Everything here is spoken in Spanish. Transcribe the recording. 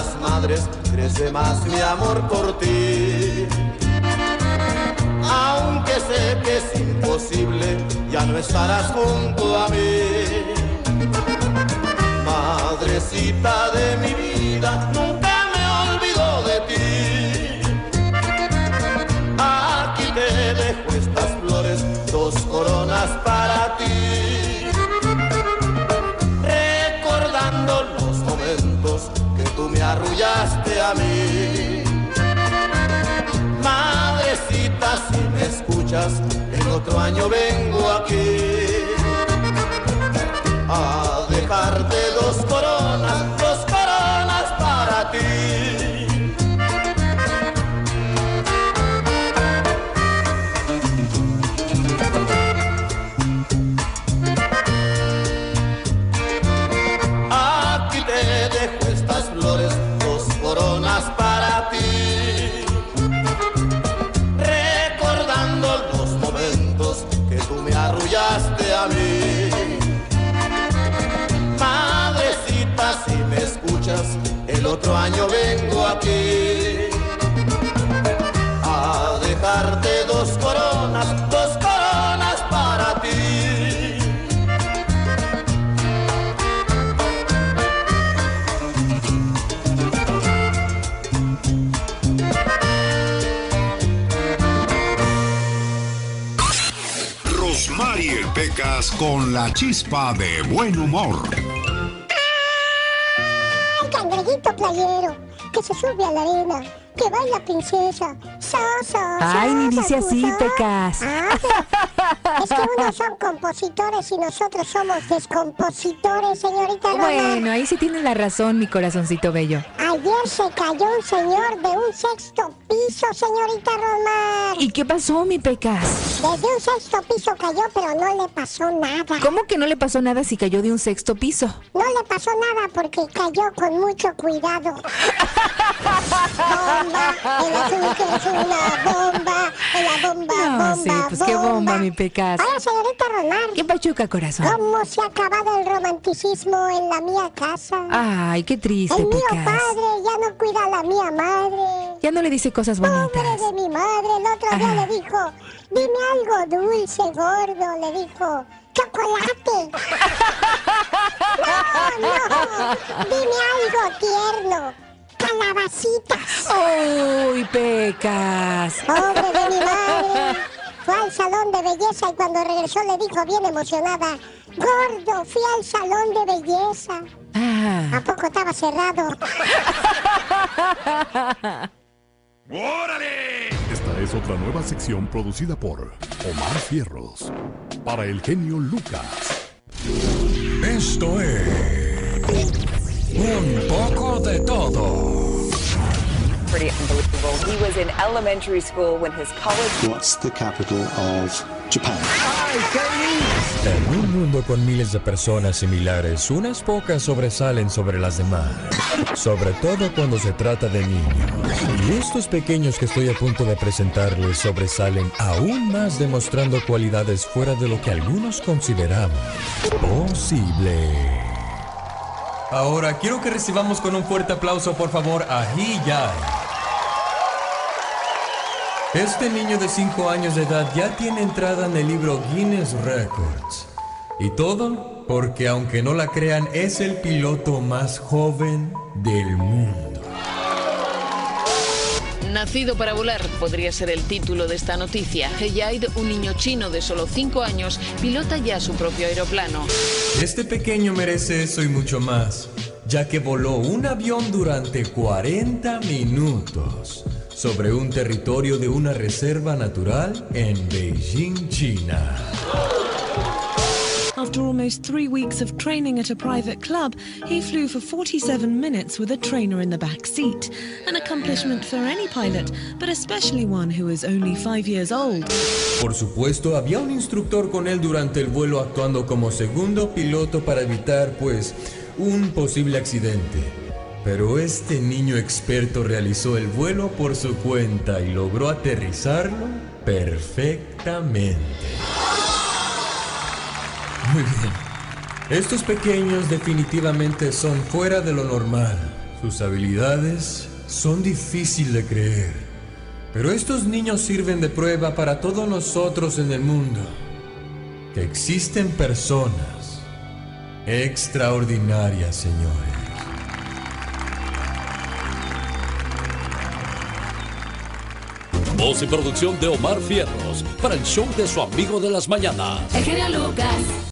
las madres crece más mi amor por ti. Aunque sé que es imposible, ya no estarás junto a mí. Madrecita de mi vida, nunca me olvido de ti. Aquí te dejo estas flores, 2 coronas para ti. Recordando los momentos que tú me arrullaste a mí. Madrecita, si me escuchas, el otro año vengo aquí a dejarte 2 coronas, 2 coronas para ti. Aquí te dejo estas flores, 2 coronas para ti. Recordando los momentos que tú me arrullaste a mí. Madrecita, si me escuchas, el otro año vengo aquí a dejarte 2 coronas, 2 coronas para ti. Rosmarie Pecas con la chispa de buen humor. ¡Ay, cangrejito playero! Que se sube a la arena, que baila princesa. Ay, ni dice así, Pecas. Es que unos son compositores y nosotros somos descompositores, señorita Roma. Bueno, ahí sí tienes la razón, mi corazoncito bello. Ayer se cayó un señor de un 6º piso, señorita Roma. ¿Y qué pasó, mi Pecas? Desde un 6º piso cayó, pero no le pasó nada. ¿Cómo que no le pasó nada si cayó de un 6º piso? No le pasó nada porque cayó con mucho cuidado. Bomba, el azul que es una bomba, en la bomba, No, bomba, sí, pues qué bomba, mi Pecas. Hola, señorita Román. ¿Qué pachuca, corazón? ¿Cómo se ha acabado el romanticismo en la mía casa? Ay, qué triste, El mío Pecas. padre ya no cuida a la mía madre. Ya no le dice cosas bonitas. Pobre de mi madre, el otro día le dijo, dime algo dulce, gordo, le dijo, chocolate. No, dime algo tierno, calabacitas. ¡Uy, Pecas! Pobre de mi madre. Fue al salón de belleza y cuando regresó le dijo bien emocionada, gordo, fui al salón de belleza. ¿A poco estaba cerrado? ¡Órale! Esta es otra nueva sección producida por Omar Fierros para el genio Lucas. Esto es un poco de todo. Pretty unbelievable. He was in elementary school when his college... What's the capital of Japan? En un mundo con miles de personas similares, unas pocas sobresalen sobre las demás. Sobre todo cuando se trata de niños. Y estos pequeños que estoy a punto de presentarles sobresalen aún más, demostrando cualidades fuera de lo que algunos consideramos posible. Ahora quiero que recibamos con un fuerte aplauso, por favor, a Hee Jae. Este niño de 5 años de edad ya tiene entrada en el libro Guinness Records. Y todo porque, aunque no la crean, es el piloto más joven del mundo. Nacido para volar podría ser el título de esta noticia. He Jae, un niño chino de solo 5 años, pilota ya su propio aeroplano. Este pequeño merece eso y mucho más, ya que voló un avión durante 40 minutos sobre un territorio de una reserva natural en Beijing, China. After almost 3 weeks of training at a private club, he flew for 47 minutes with a trainer in the back seat. An accomplishment for any pilot, but especially one who is only 5 years old. Por supuesto, había un instructor con él durante el vuelo, actuando como segundo piloto para evitar, pues, un posible accidente. Pero este niño experto realizó el vuelo por su cuenta y logró aterrizarlo perfectamente. Muy bien. Estos pequeños definitivamente son fuera de lo normal, Sus habilidades son difíciles de creer, pero estos niños sirven de prueba para todos nosotros en el mundo, que existen personas extraordinarias, señores. Voz y producción de Omar Fierros para el show de su amigo de las mañanas. El genio Lucas.